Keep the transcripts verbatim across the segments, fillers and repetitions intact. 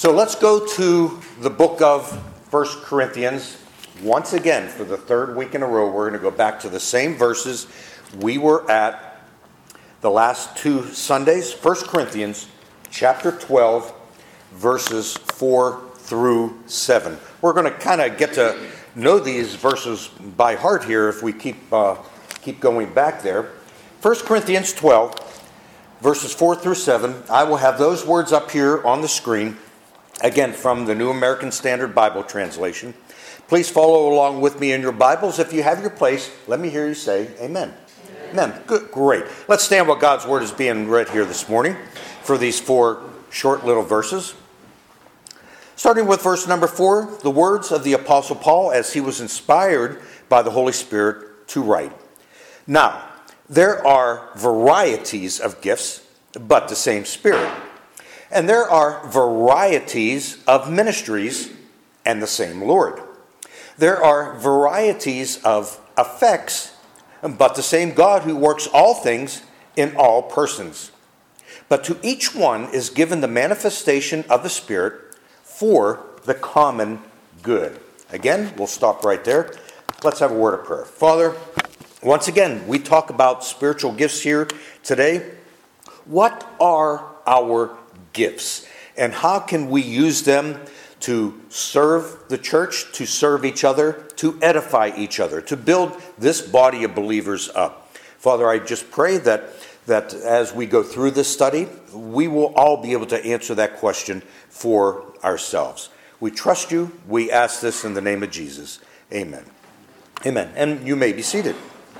So let's go to the book of First Corinthians. Once again, for the third week in a row, we're going to go back to the same verses we were at the last two Sundays. First Corinthians chapter twelve, verses four through seven. We're going to kind of get to know these verses by heart here if we keep uh, keep going back there. First Corinthians twelve, verses four through seven. I will have those words up here on the screen, again from the New American Standard Bible Translation. Please follow along with me in your Bibles. If you have your place, let me hear you say amen. Amen. Amen. Good, great. Let's stand while God's word is being read here this morning for these four short little verses. Starting with verse number four, the words of the Apostle Paul as he was inspired by the Holy Spirit to write. Now, there are varieties of gifts, but the same Spirit. And there are varieties of ministries, and the same Lord. There are varieties of effects, but the same God who works all things in all persons. But to each one is given the manifestation of the Spirit for the common good. Again, we'll stop right there. Let's have a word of prayer. Father, once again, we talk about spiritual gifts here today. What are our gifts? And how can we use them to serve the church, to serve each other, to edify each other, to build this body of believers up? Father, I just pray that, that as we go through this study, we will all be able to answer that question for ourselves. We trust you. We ask this in the name of Jesus. Amen. Amen. And you may be seated.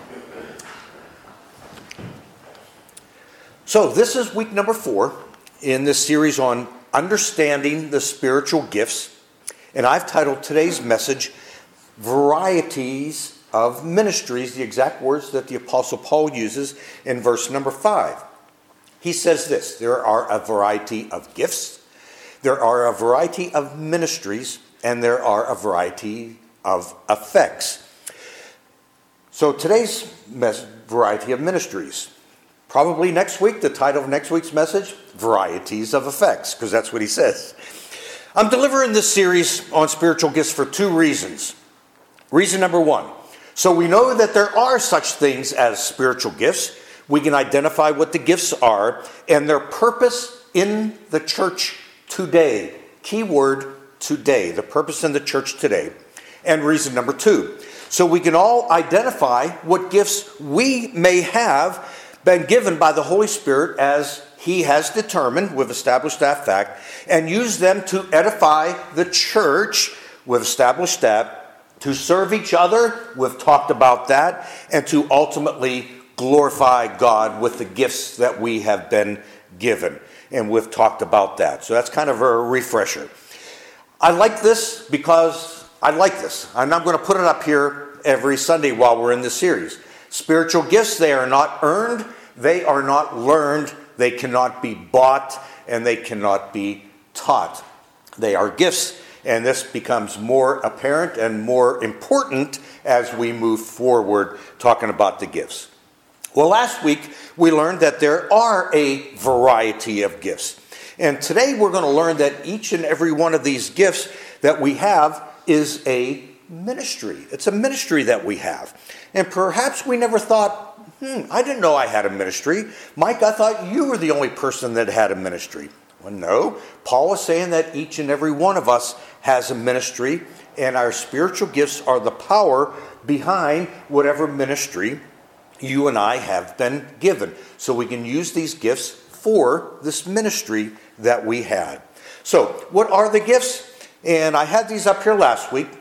So this is week number four in this series on understanding the spiritual gifts. And I've titled today's message, Varieties of Ministries, the exact words that the Apostle Paul uses in verse number five. He says this: there are a variety of gifts, there are a variety of ministries, and there are a variety of effects. So today's mes- variety of ministries. Probably next week, the title of next week's message, Varieties of Effects, because that's what he says. I'm delivering this series on spiritual gifts for two reasons. Reason number one, so we know that there are such things as spiritual gifts. We can identify what the gifts are and their purpose in the church today. Keyword today, the purpose in the church today. And reason number two, so we can all identify what gifts we may have been given by the Holy Spirit as he has determined, we've established that fact, and use them to edify the church, we've established that, to serve each other, we've talked about that, and to ultimately glorify God with the gifts that we have been given. And we've talked about that. So that's kind of a refresher. I like this because I like this. And I'm going to put it up here every Sunday while we're in this series. Spiritual gifts, they are not earned, they are not learned, they cannot be bought, and they cannot be taught. They are gifts, and this becomes more apparent and more important as we move forward talking about the gifts. Well, last week we learned that there are a variety of gifts. And today we're going to learn that each and every one of these gifts that we have is a ministry. It's a ministry that we have. And perhaps we never thought, hmm, I didn't know I had a ministry. Mike, I thought you were the only person that had a ministry. Well, no. Paul is saying that each and every one of us has a ministry, and our spiritual gifts are the power behind whatever ministry you and I have been given. So we can use these gifts for this ministry that we had. So what are the gifts? And I had these up here last week.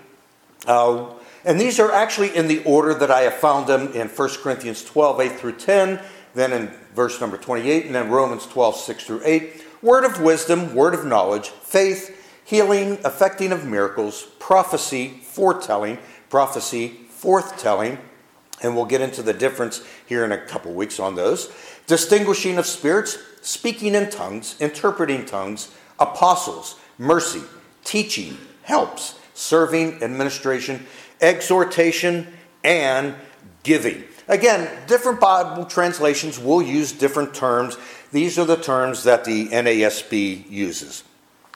Uh, and these are actually in the order that I have found them in First Corinthians twelve, eight through ten, then in verse number twenty-eight, and then Romans twelve, six through eight. Word of wisdom, word of knowledge, faith, healing, effecting of miracles, prophecy, foretelling, prophecy, forthtelling, and we'll get into the difference here in a couple weeks on those. Distinguishing of spirits, speaking in tongues, interpreting tongues, apostles, mercy, teaching, helps, serving, administration, exhortation, and giving. Again, different Bible translations will use different terms. These are the terms that the N A S B uses.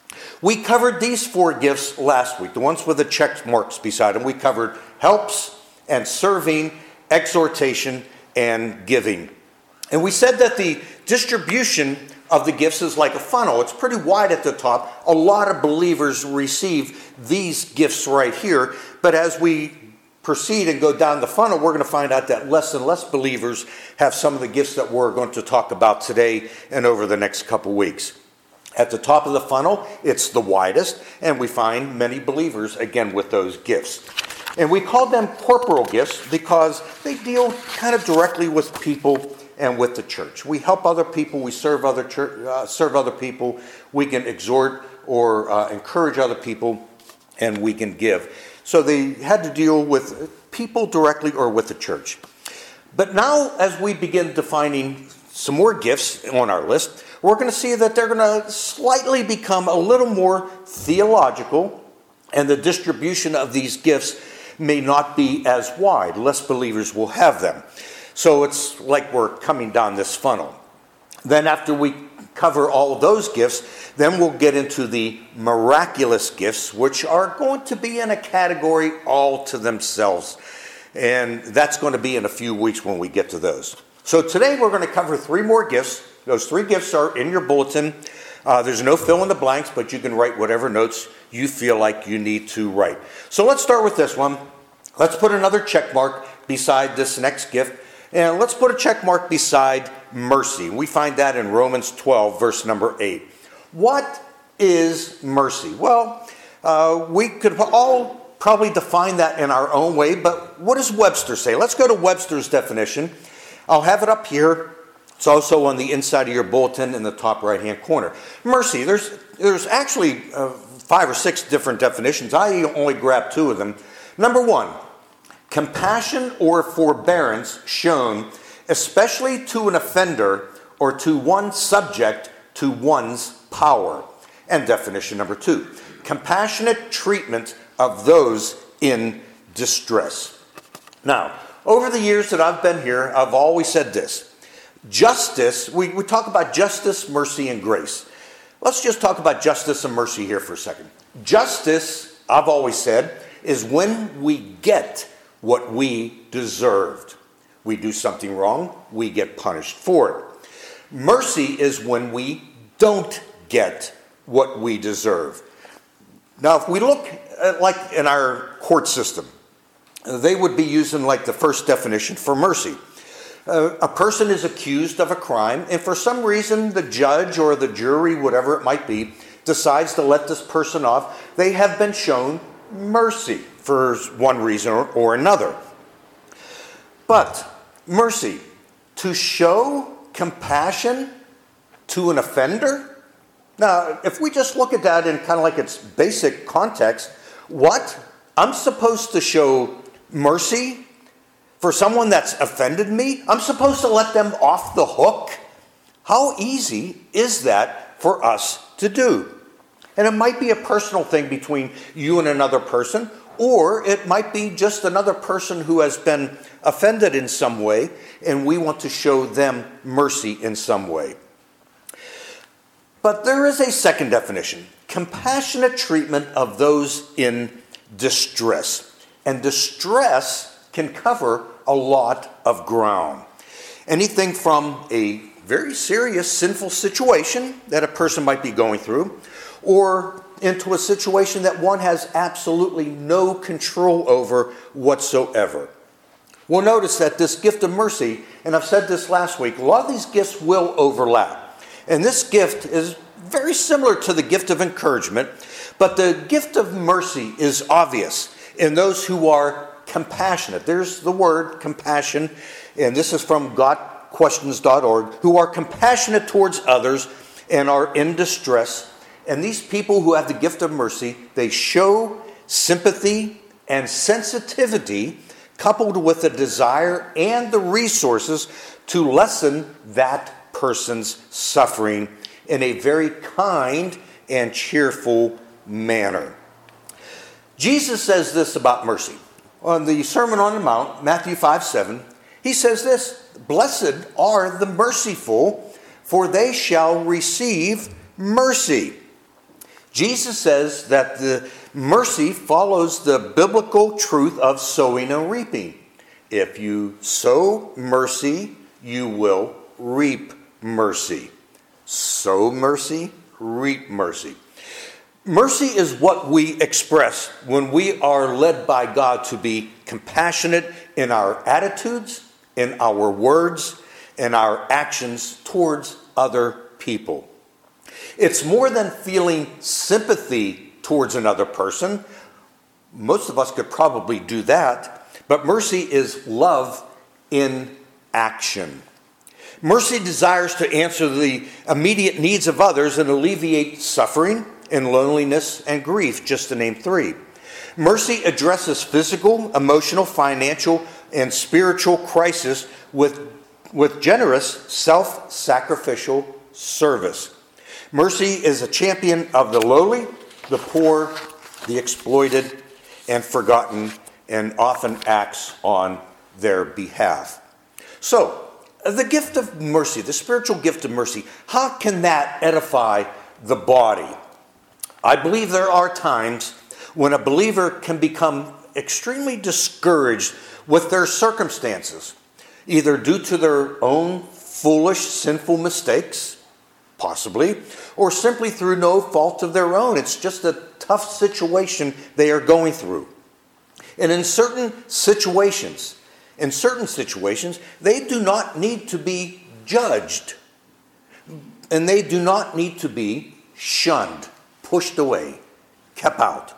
We covered these four gifts last week, the ones with the check marks beside them. We covered helps and serving, exhortation, and giving. And we said that the distribution of the gifts is like a funnel. It's pretty wide at the top. A lot of believers receive these gifts right here. But as we proceed and go down the funnel, we're going to find out that less and less believers have some of the gifts that we're going to talk about today and over the next couple weeks. At the top of the funnel, it's the widest, and we find many believers, again, with those gifts. And we call them corporal gifts because they deal kind of directly with people and with the church. We help other people, we serve other church, uh, serve other people, we can exhort or uh, encourage other people, and we can give. So they had to deal with people directly or with the church. But now, as we begin defining some more gifts on our list, we're going to see that they're going to slightly become a little more theological, and the distribution of these gifts may not be as wide. Less believers will have them. So it's like we're coming down this funnel. Then after we cover all of those gifts, then we'll get into the miraculous gifts, which are going to be in a category all to themselves. And that's going to be in a few weeks when we get to those. So today we're going to cover three more gifts. Those three gifts are in your bulletin. Uh, there's no fill in the blanks, but you can write whatever notes you feel like you need to write. So let's start with this one. Let's put another check mark beside this next gift. And let's put a check mark beside mercy. We find that in Romans twelve, verse number eight. What is mercy? Well, uh, we could all probably define that in our own way, but what does Webster say? Let's go to Webster's definition. I'll have it up here. It's also on the inside of your bulletin in the top right-hand corner. Mercy, there's, there's actually uh, five or six different definitions. I only grabbed two of them. Number one, compassion or forbearance shown especially to an offender or to one subject to one's power. And definition number two, compassionate treatment of those in distress. Now, over the years that I've been here, I've always said this. Justice, we, we talk about justice, mercy, and grace. Let's just talk about justice and mercy here for a second. Justice, I've always said, is when we get what we deserved. We do something wrong, we get punished for it. Mercy is when we don't get what we deserve. Now, if we look at, like in our court system, they would be using like the first definition for mercy. Uh, a person is accused of a crime, and for some reason the judge or the jury, whatever it might be, decides to let this person off. They have been shown mercy for one reason or, or another. But mercy, to show compassion to an offender? Now, if we just look at that in kind of like its basic context, what? I'm supposed to show mercy for someone that's offended me? I'm supposed to let them off the hook? How easy is that for us to do? And it might be a personal thing between you and another person, or it might be just another person who has been offended in some way, and we want to show them mercy in some way. But there is a second definition, compassionate treatment of those in distress. And distress can cover a lot of ground. Anything from a very serious sinful situation that a person might be going through, or into a situation that one has absolutely no control over whatsoever. We'll notice that this gift of mercy, and I've said this last week, a lot of these gifts will overlap. And this gift is very similar to the gift of encouragement, but the gift of mercy is obvious in those who are compassionate. There's the word compassion, and this is from got questions dot org, who are compassionate towards others and are in distress. And these people who have the gift of mercy, they show sympathy and sensitivity coupled with the desire and the resources to lessen that person's suffering in a very kind and cheerful manner. Jesus says this about mercy. On the Sermon on the Mount, Matthew five seven, he says this, "Blessed are the merciful, for they shall receive mercy." Jesus says that the mercy follows the biblical truth of sowing and reaping. If you sow mercy, you will reap mercy. Sow mercy, reap mercy. Mercy is what we express when we are led by God to be compassionate in our attitudes, in our words, in our actions towards other people. It's more than feeling sympathy towards another person. Most of us could probably do that, but mercy is love in action. Mercy desires to answer the immediate needs of others and alleviate suffering and loneliness and grief, just to name three. Mercy addresses physical, emotional, financial, and spiritual crisis with, with generous, self-sacrificial service. Mercy is a champion of the lowly, the poor, the exploited, and forgotten, and often acts on their behalf. So, the gift of mercy, the spiritual gift of mercy, how can that edify the body? I believe there are times when a believer can become extremely discouraged with their circumstances, either due to their own foolish, sinful mistakes, possibly, or simply through no fault of their own. It's just a tough situation they are going through. And in certain situations, in certain situations, they do not need to be judged. And they do not need to be shunned, pushed away, kept out.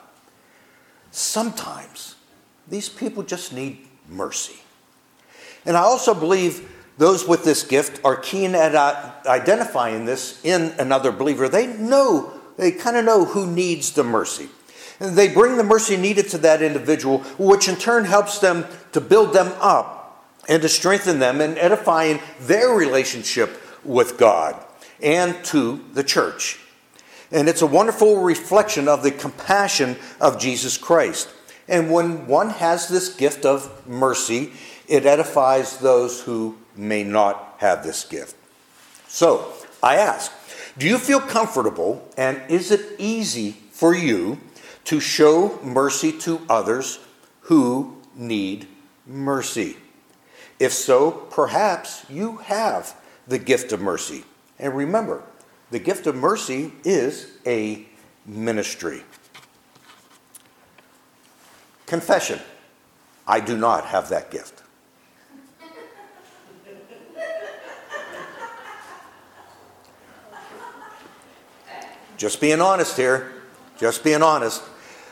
Sometimes these people just need mercy. And I also believe those with this gift are keen at identifying this in another believer. They know, they kind of know who needs the mercy. And they bring the mercy needed to that individual, which in turn helps them to build them up and to strengthen them in edifying their relationship with God and to the church. And it's a wonderful reflection of the compassion of Jesus Christ. And when one has this gift of mercy, it edifies those who may not have this gift. So, I ask, do you feel comfortable and is it easy for you to show mercy to others who need mercy? If so, perhaps you have the gift of mercy. And remember, the gift of mercy is a ministry. Confession. I do not have that gift. Just being honest here. Just being honest.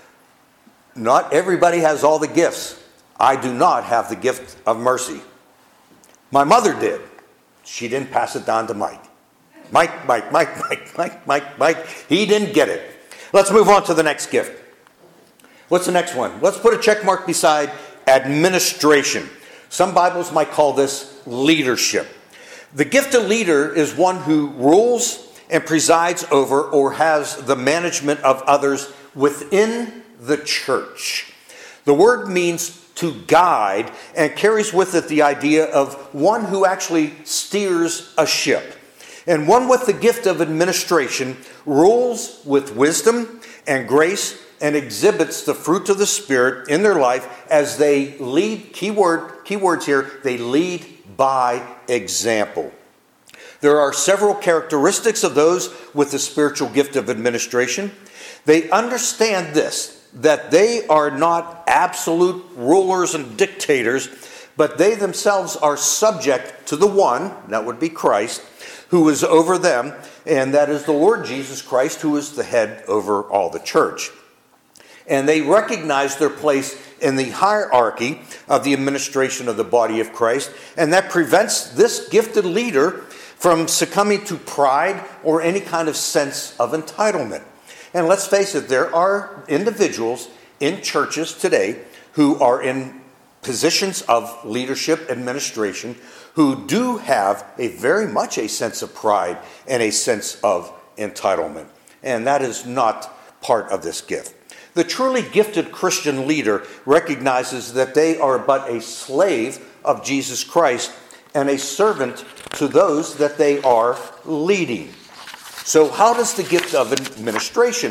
Not everybody has all the gifts. I do not have the gift of mercy. My mother did. She didn't pass it down to Mike. Mike, Mike, Mike, Mike, Mike, Mike, Mike. He didn't get it. Let's move on to the next gift. What's the next one? Let's put a check mark beside administration. Some Bibles might call this leadership. The gift of leader is one who rules and presides over or has the management of others within the church. The word means to guide and carries with it the idea of one who actually steers a ship. And one with the gift of administration rules with wisdom and grace and exhibits the fruit of the Spirit in their life as they lead, keyword, keywords here, they lead by example. There are several characteristics of those with the spiritual gift of administration. They understand this, that they are not absolute rulers and dictators, but they themselves are subject to the one, that would be Christ, who is over them, and that is the Lord Jesus Christ, who is the head over all the church. And they recognize their place in the hierarchy of the administration of the body of Christ, and that prevents this gifted leader from succumbing to pride or any kind of sense of entitlement. And let's face it, there are individuals in churches today who are in positions of leadership, administration, who do have a very much a sense of pride and a sense of entitlement. And that is not part of this gift. The truly gifted Christian leader recognizes that they are but a slave of Jesus Christ and a servant to those that they are leading. So how does the gift of administration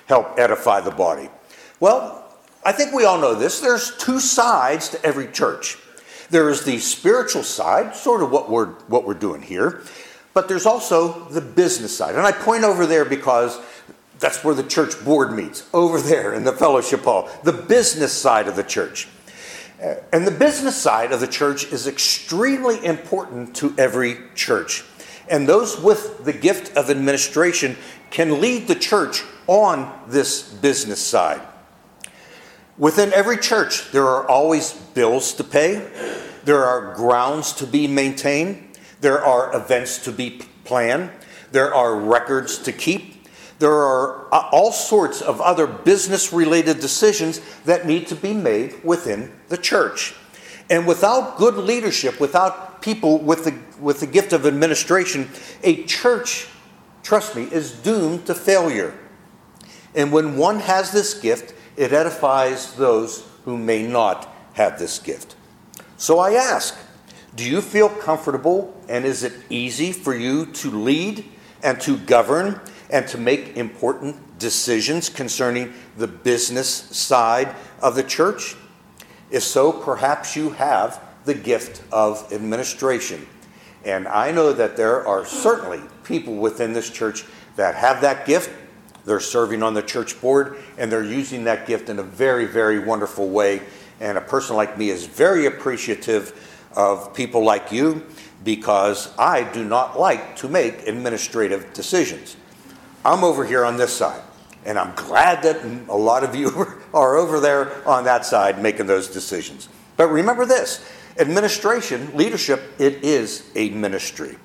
help edify the body? Well, I think we all know this. There's two sides to every church. There is the spiritual side, sort of what we're what we're doing here, but there's also the business side. And I point over there because that's where the church board meets, over there in the fellowship hall, the business side of the church. And the business side of the church is extremely important to every church. And those with the gift of administration can lead the church on this business side. Within every church, there are always bills to pay. There are grounds to be maintained. There are events to be planned. There are records to keep. There are all sorts of other business-related decisions that need to be made within the church. And without good leadership, without people with the, with the gift of administration, a church, trust me, is doomed to failure. And when one has this gift, it edifies those who may not have this gift. So I ask, do you feel comfortable and is it easy for you to lead and to govern and to make important decisions concerning the business side of the church? If so, perhaps you have the gift of administration. And I know that there are certainly people within this church that have that gift. They're serving on the church board, and they're using that gift in a very, very wonderful way. And a person like me is very appreciative of people like you, because I do not like to make administrative decisions. I'm over here on this side, and I'm glad that a lot of you are over there on that side making those decisions. But remember this, administration, leadership, it is a ministry.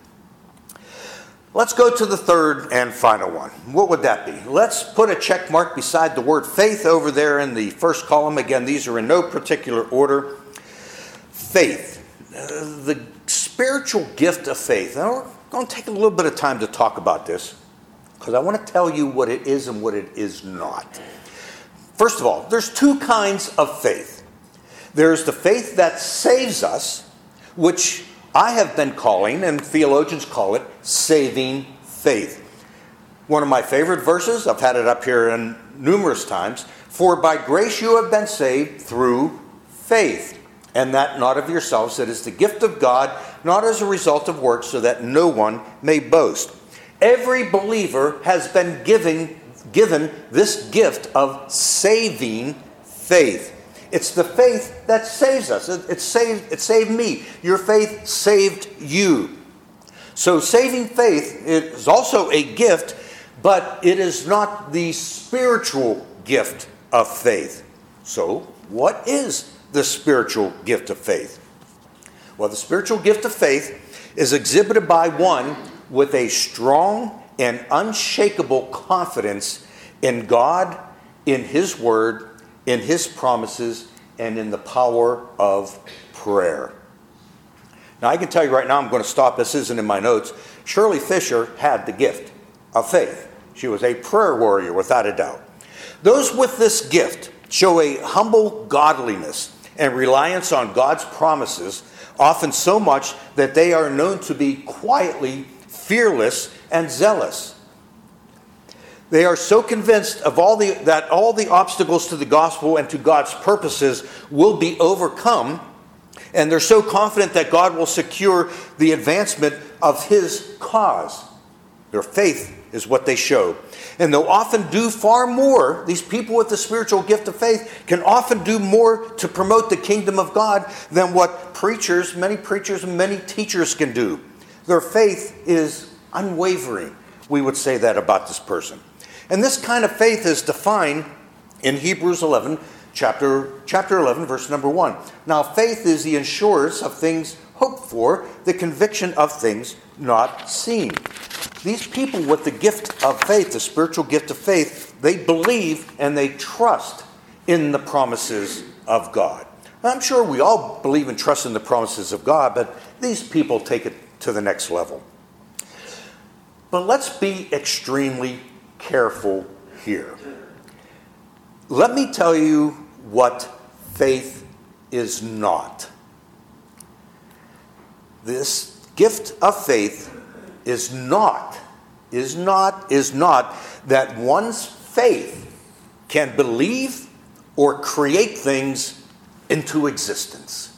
Let's go to the third and final one. What would that be? Let's put a check mark beside the word faith over there in the first column. Again, these are in no particular order. Faith. Uh, the spiritual gift of faith. Now, we're going to take a little bit of time to talk about this, because I want to tell you what it is and what it is not. First of all, there's two kinds of faith. There's the faith that saves us, which I have been calling, and theologians call it, saving faith. One of my favorite verses, I've had it up here in numerous times, for by grace you have been saved through faith, and that not of yourselves, it is the gift of God, not as a result of works, so that no one may boast. Every believer has been given, given this gift of saving faith. It's the faith that saves us. It, it, saved, it saved me. Your faith saved you. So saving faith is also a gift, but it is not the spiritual gift of faith. So what is the spiritual gift of faith? Well, the spiritual gift of faith is exhibited by one with a strong and unshakable confidence in God, in His Word, in His promises, and in the power of prayer. Now, I can tell you right now, I'm going to stop. This isn't in my notes. Shirley Fisher had the gift of faith. She was a prayer warrior, without a doubt. Those with this gift show a humble godliness and reliance on God's promises, often so much that they are known to be quietly fearless and zealous. They are so convinced of all the, that all the obstacles to the gospel and to God's purposes will be overcome, and they're so confident that God will secure the advancement of His cause. Their faith is what they show. And they'll often do far more. These people with the spiritual gift of faith can often do more to promote the kingdom of God than what preachers, many preachers and many teachers can do. Their faith is unwavering. We would say that about this person. And this kind of faith is defined in Hebrews eleven, chapter, chapter eleven, verse number one. Now, faith is the assurance of things hoped for, the conviction of things not seen. These people with the gift of faith, the spiritual gift of faith, they believe and they trust in the promises of God. Now, I'm sure we all believe and trust in the promises of God, but these people take it to the next level. But let's be extremely careful here. Let me tell you what faith is not. This gift of faith is not, is not, is not that one's faith can believe or create things into existence.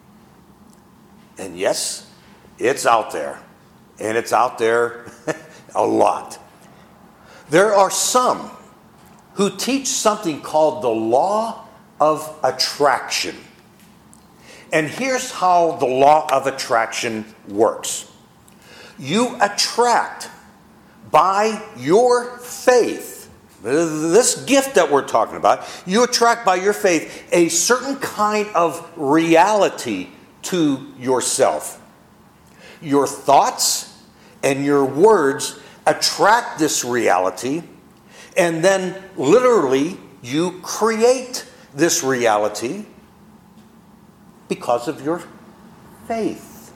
And yes, it's out there. And it's out there a lot. There are some who teach something called the law of attraction. And here's how the law of attraction works. You attract by your faith, this gift that we're talking about, you attract by your faith a certain kind of reality to yourself. Your thoughts and your words attract this reality, and then literally you create this reality because of your faith.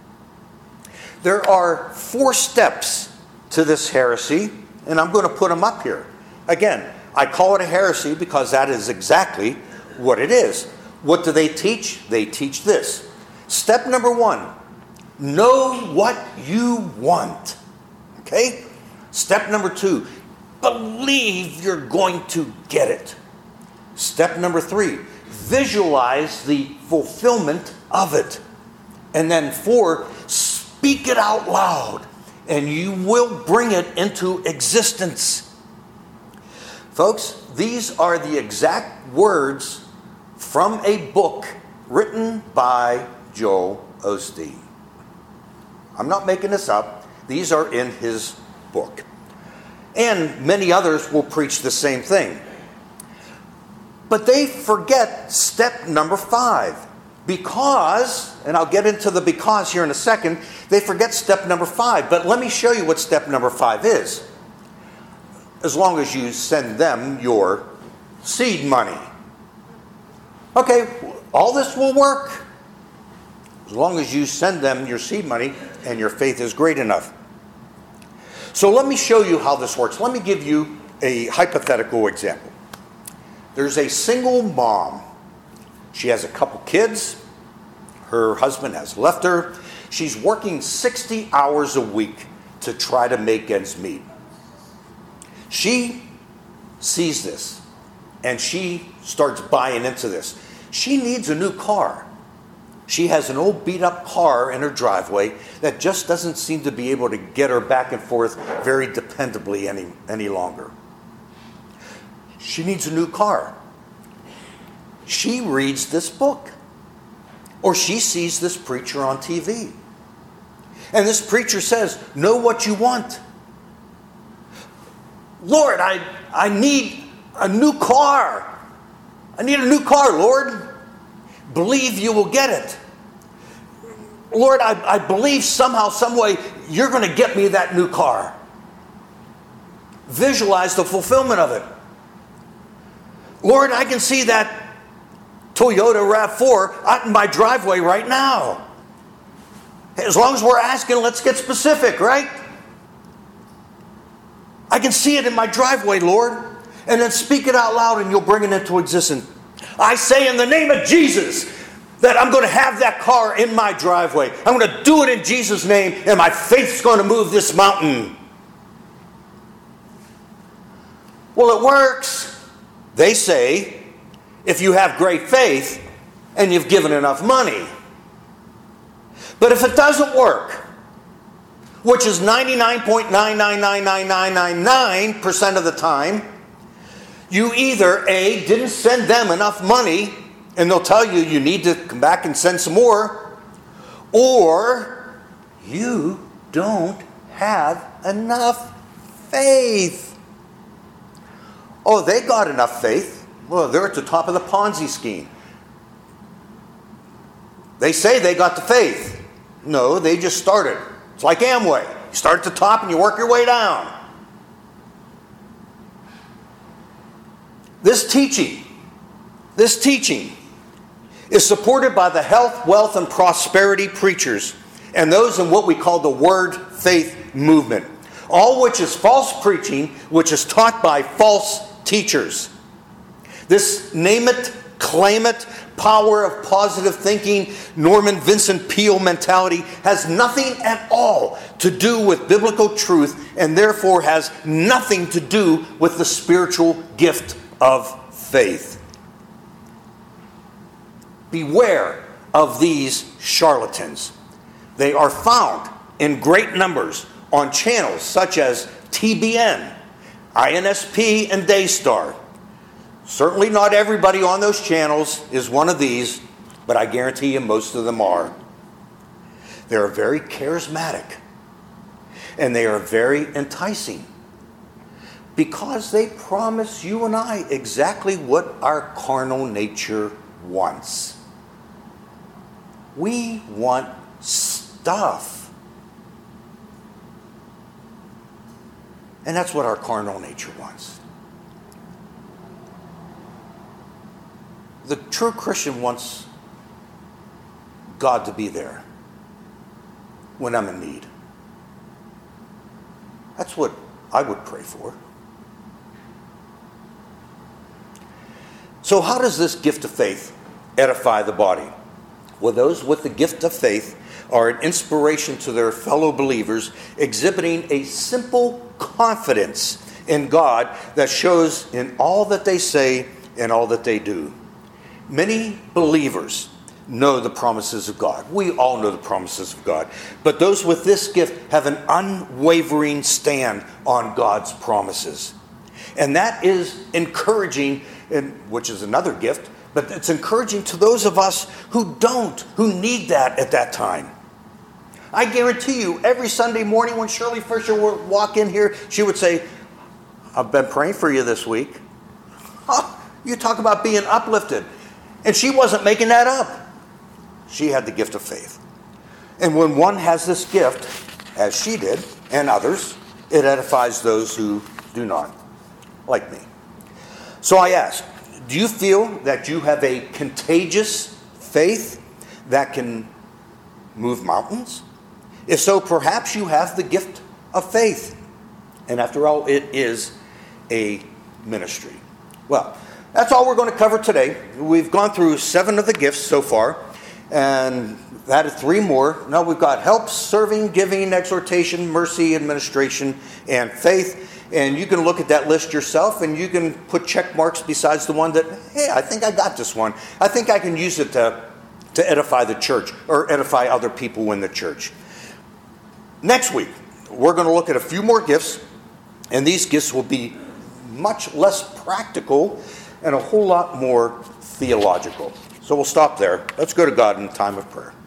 There are four steps to this heresy, and I'm going to put them up here. Again, I call it a heresy because that is exactly what it is. What do they teach? They teach this. Step number one, know what you want. Okay? Step number two, believe you're going to get it. Step number three, visualize the fulfillment of it. And then four, speak it out loud, and you will bring it into existence. Folks, these are the exact words from a book written by Joel Osteen. I'm not making this up. These are in his book. And many others will preach the same thing. But they forget step number five. Because, and I'll get into the because here in a second, they forget step number five. But let me show you what step number five is. As long as you send them your seed money. Okay, all this will work. As long as you send them your seed money and your faith is great enough. So let me show you how this works. Let me give you a hypothetical example. There's a single mom. She has a couple kids. Her husband has left her. She's working sixty hours a week to try to make ends meet. She sees this and she starts buying into this. She needs a new car. She has an old beat up car in her driveway that just doesn't seem to be able to get her back and forth very dependably any, any longer. She needs a new car. She reads this book. Or she sees this preacher on T V. And this preacher says, know what you want. Lord, I, I need a new car. I need a new car, Lord. Believe you will get it. Lord, I, I believe somehow, some way, you're going to get me that new car. Visualize the fulfillment of it. Lord, I can see that Toyota RAV four out in my driveway right now. As long as we're asking, let's get specific, right? I can see it in my driveway, Lord. And then speak it out loud and you'll bring it into existence. I say in the name of Jesus that I'm going to have that car in my driveway. I'm going to do it in Jesus' name, and my faith's going to move this mountain. Well, it works. They say, if you have great faith and you've given enough money. But if it doesn't work, which is ninety-nine point nine nine nine nine nine nine nine percent of the time, you either A, didn't send them enough money, and they'll tell you you need to come back and send some more, or you don't have enough faith. Oh, they got enough faith. Well, they're at the top of the Ponzi scheme. They say they got the faith. No, they just started. It's like Amway. You start at the top and you work your way down. This teaching, this teaching is supported by the health, wealth, and prosperity preachers and those in what we call the word faith movement. All which is false preaching, which is taught by false teachers. This name it, claim it, power of positive thinking, Norman Vincent Peale mentality has nothing at all to do with biblical truth and therefore has nothing to do with the spiritual gift of faith. Beware of these charlatans. They are found in great numbers on channels such as T B N, I N S P, and Daystar. Certainly not everybody on those channels is one of these, but I guarantee you most of them are. They are very charismatic, and they are very enticing because they promise you and I exactly what our carnal nature wants. We want stuff. And that's what our carnal nature wants. The true Christian wants God to be there when I'm in need. That's what I would pray for. So how does this gift of faith edify the body? Well, those with the gift of faith are an inspiration to their fellow believers, exhibiting a simple confidence in God that shows in all that they say and all that they do. Many believers know the promises of God. We all know the promises of God. But those with this gift have an unwavering stand on God's promises. And that is encouraging, and which is another gift, but it's encouraging to those of us who don't, who need that at that time. I guarantee you, every Sunday morning when Shirley Fisher would walk in here, she would say, I've been praying for you this week. Oh, you talk about being uplifted. And she wasn't making that up. She had the gift of faith. And when one has this gift, as she did, and others, it edifies those who do not, like me. So I ask, do you feel that you have a contagious faith that can move mountains? If so, perhaps you have the gift of faith. And after all, it is a ministry. Well, that's all we're going to cover today. We've gone through seven of the gifts so far, and added three more. Now we've got help, serving, giving, exhortation, mercy, administration, and faith. And you can look at that list yourself, and you can put check marks besides the one that, hey, I think I got this one. I think I can use it to, to edify the church or edify other people in the church. Next week, we're going to look at a few more gifts, and these gifts will be much less practical and a whole lot more theological. So we'll stop there. Let's go to God in a time of prayer.